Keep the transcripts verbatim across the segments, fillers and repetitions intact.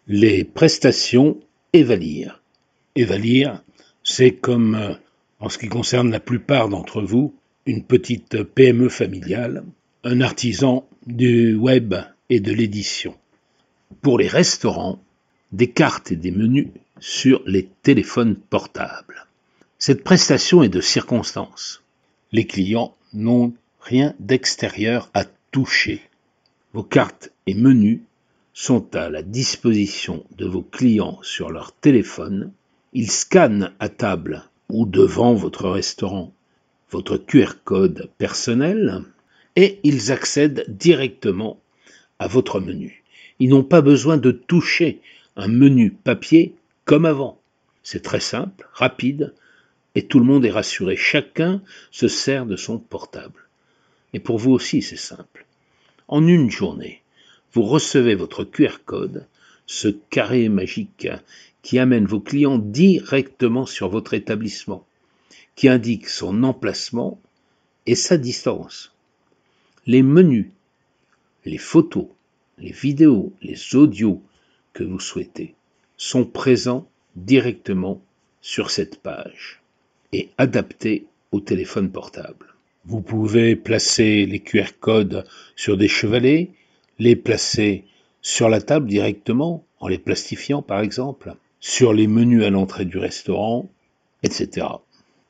Les prestations Evalir. Evalir, c'est comme, euh, en ce qui concerne la plupart d'entre vous, une petite P M E familiale, un artisan du web et de l'édition. Pour les restaurants, des cartes et des menus sur les téléphones portables. Cette prestation est de circonstance. Les clients n'ont rien d'extérieur à toucher. Vos cartes et menus sont à la disposition de vos clients sur leur téléphone. Ils scannent à table ou devant votre restaurant votre Q R code personnel et ils accèdent directement à votre menu. Ils n'ont pas besoin de toucher un menu papier comme avant. C'est très simple, rapide et tout le monde est rassuré. Chacun se sert de son portable. Et pour vous aussi, c'est simple. En une journée, vous recevez votre Q R code, ce carré magique qui amène vos clients directement sur votre établissement, qui indique son emplacement et sa distance. Les menus, les photos, les vidéos, les audios que vous souhaitez sont présents directement sur cette page et adaptés au téléphone portable. Vous pouvez placer les Q R codes sur des chevalets, les placer sur la table directement, en les plastifiant par exemple, sur les menus à l'entrée du restaurant, et cetera.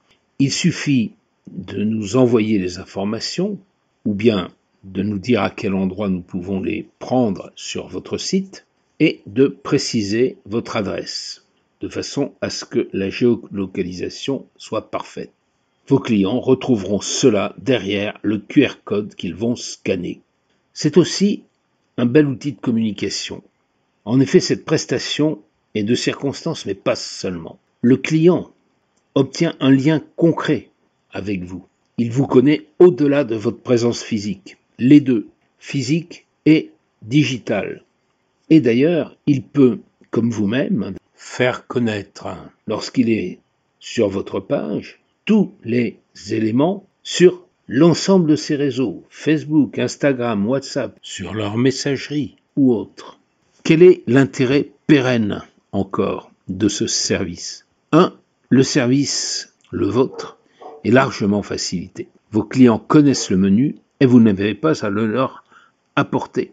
Il suffit de nous envoyer les informations, ou bien de nous dire à quel endroit nous pouvons les prendre sur votre site, et de préciser votre adresse, de façon à ce que la géolocalisation soit parfaite. Vos clients retrouveront cela derrière le Q R code qu'ils vont scanner. C'est aussi un bel outil de communication. En effet, cette prestation est de circonstance, mais pas seulement. Le client obtient un lien concret avec vous. Il vous connaît au-delà de votre présence physique. Les deux, physique et digital. Et d'ailleurs, il peut, comme vous-même, faire connaître, lorsqu'il est sur votre page, tous les éléments sur l'ensemble de ces réseaux, Facebook, Instagram, WhatsApp, sur leur messagerie ou autre. Quel est l'intérêt pérenne encore de ce service ? un. Le service, le vôtre, est largement facilité. Vos clients connaissent le menu et vous n'avez pas à le leur apporter.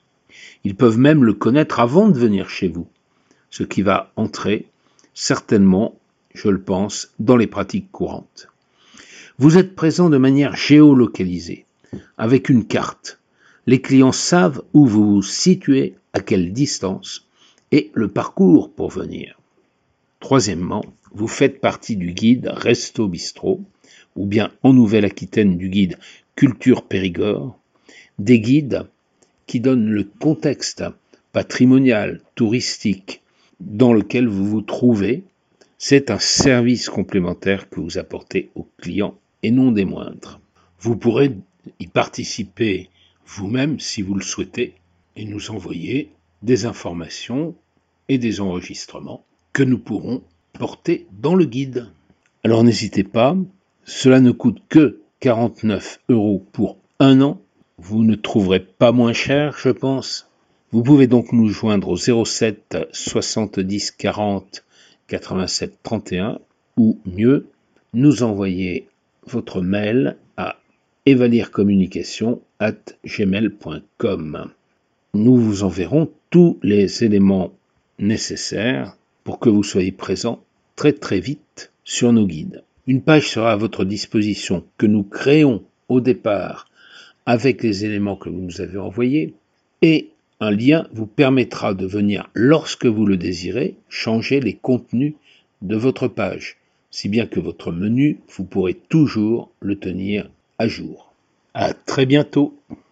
Ils peuvent même le connaître avant de venir chez vous, ce qui va entrer certainement, je le pense, dans les pratiques courantes. Vous êtes présent de manière géolocalisée, avec une carte. Les clients savent où vous vous situez, à quelle distance, et le parcours pour venir. Troisièmement, vous faites partie du guide Resto Bistrot, ou bien en Nouvelle-Aquitaine du guide Culture Périgord, des guides qui donnent le contexte patrimonial, touristique, dans lequel vous vous trouvez. C'est un service complémentaire que vous apportez aux clients et non des moindres. Vous pourrez y participer vous-même si vous le souhaitez et nous envoyer des informations et des enregistrements que nous pourrons porter dans le guide. Alors n'hésitez pas, cela ne coûte que quarante-neuf euros pour un an. Vous ne trouverez pas moins cher, je pense. Vous pouvez donc nous joindre au zéro sept soixante-dix quarante quatre-vingt-sept trente et un ou mieux, nous envoyer votre mail à evalircommunication arobase gmail point com. Nous vous enverrons tous les éléments nécessaires pour que vous soyez présent très très vite sur nos guides. Une page sera à votre disposition que nous créons au départ avec les éléments que vous nous avez envoyés et un lien vous permettra de venir, lorsque vous le désirez, changer les contenus de votre page, si bien que votre menu, vous pourrez toujours le tenir à jour. À très bientôt.